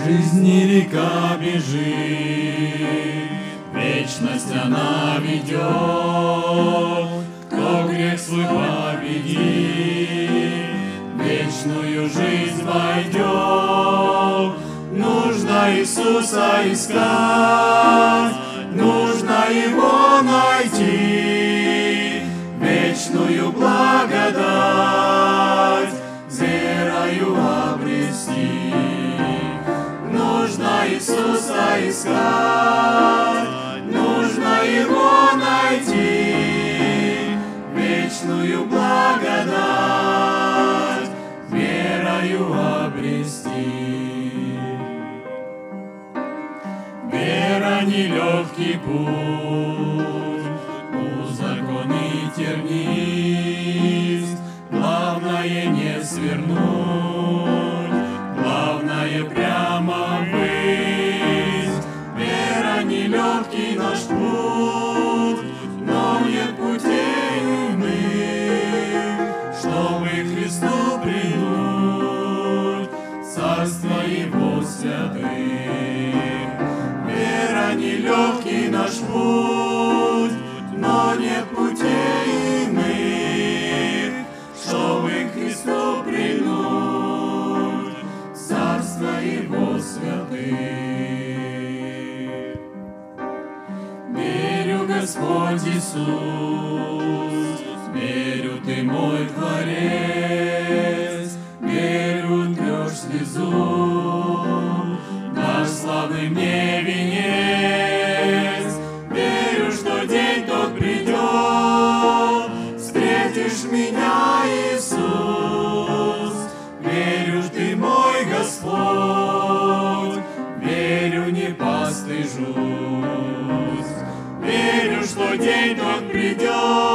жизни река бежит, вечность она ведет. Кто грех свой победит, вечную жизнь войдет. Нужно Иисуса искать, нужно Его найти, вечную благодать верою обрести. Нужно Иисуса искать, нужно Его найти, вечную благодать верою обрести. Вера — нелегкий путь, узок он и тернист, главное не свернуть, главное прямо ввысь. Вера — нелегкий наш путь, но нет путей иных, чтобы к Христу придуть, царство Его святых. Вера — нелегкий наш путь, но нет путей иных, чтобы к Христу прильнуть, царство Его святых. Верю, Господь Иисус, верю, Ты мой Творец, верю, трешь слезу, дашь славный мне венец. Верю, что день тот придет, встретишь меня, Иисус. Верю, Ты мой Господь, верю, не постыжусь. Верю, что день тот придет,